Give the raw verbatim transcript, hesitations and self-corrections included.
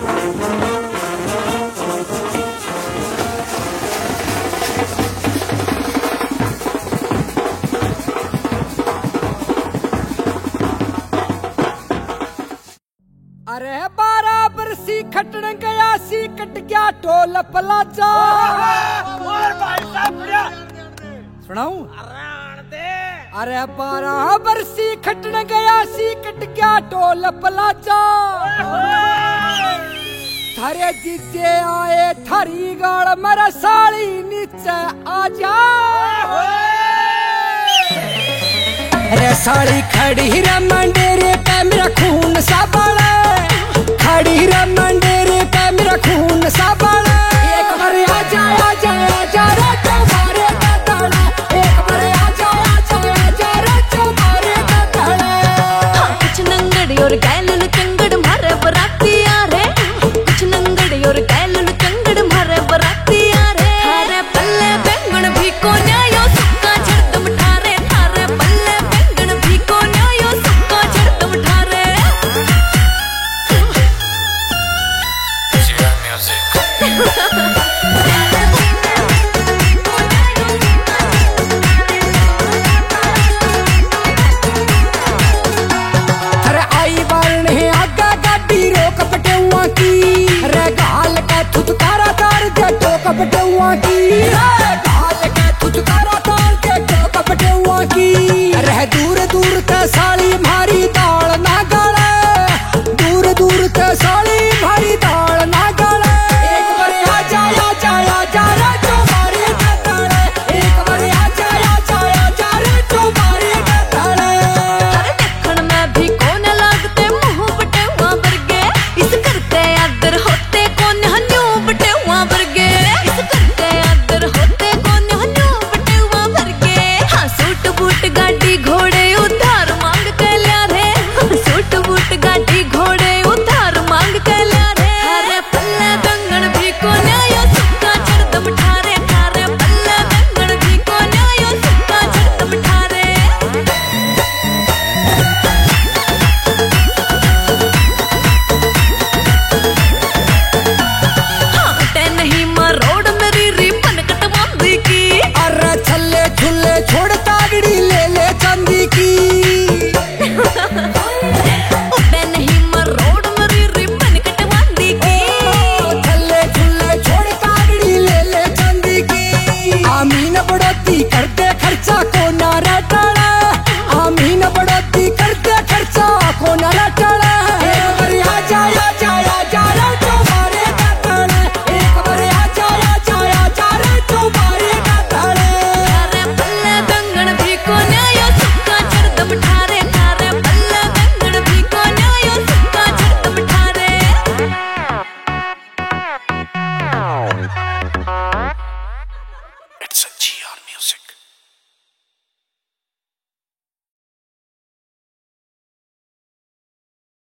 अरे बारह बरसी खटन गया सी कट गया टोल पलाचा। सुनाऊं? अरे बारह बरसी खटन गया सी कट गया टोल पलाचा। थारे जीजे आए थारी गाड़ मेरा साड़ी नीचे आजा। अरे साड़ी खड़ी रे मंडेरे पे मेरा खून सा बड़ा।